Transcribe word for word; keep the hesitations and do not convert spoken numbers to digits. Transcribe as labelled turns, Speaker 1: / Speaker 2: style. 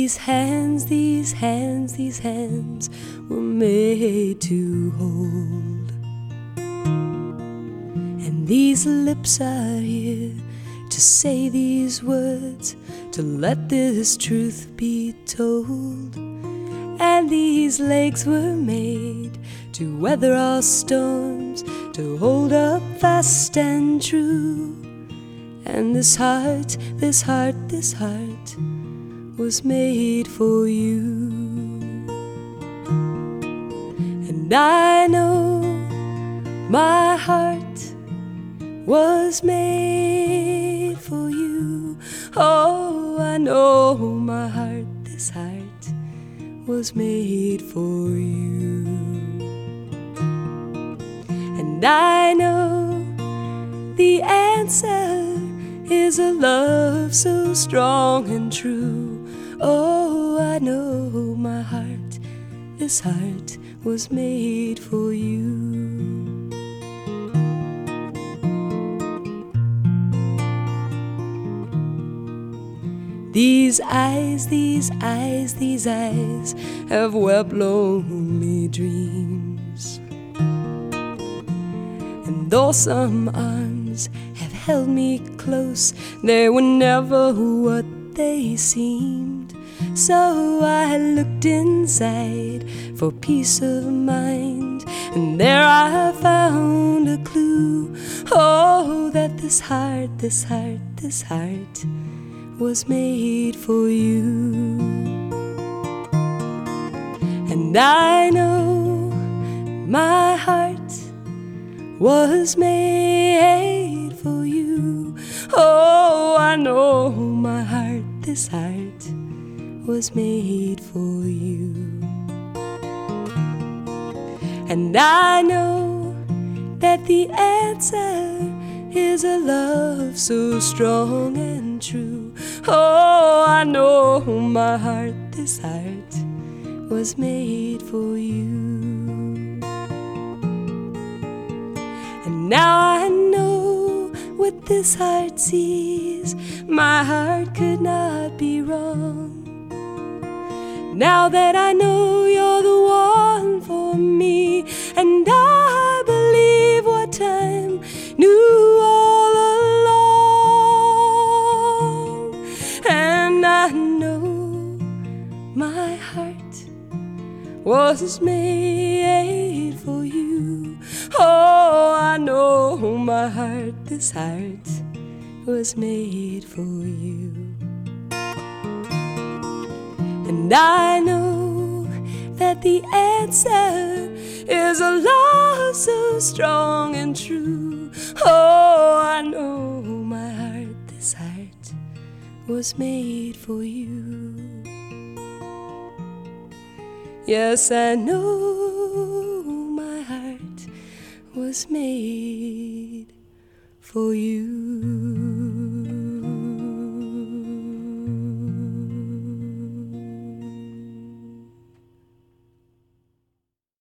Speaker 1: These hands, these hands, these hands were made to hold. And these lips are here to say these words, to let this truth be told. And these legs were made to weather all storms, to hold up fast and true. And this heart, this heart, this heart was made for you. And I know my heart was made for you. Oh, I know my heart, this heart was made for you. And I know the answer is a love so strong and true. Oh, I know my heart, this heart was made for you. These eyes, these eyes, these eyes have wept lonely dreams. And though some arms have held me close, they were never what they seemed. So I looked inside for peace of mind, and there I found a clue. Oh, that this heart, this heart, this heart was made for you. And I know my heart was made for you. Oh, I know my heart, this heart was made for you. And I know that the answer is a love so strong and true. Oh, I know my heart, this heart was made for you. And now I know what this heart sees. My heart could not be wrong. Now that I know you're the one for me, and I believe what time knew all along. And I know my heart was made for you. Oh, I know my heart, this heart was made for you. And I know that the answer is a love so strong and true. Oh, I know my heart, this heart was made for you. Yes, I know my heart was made for you.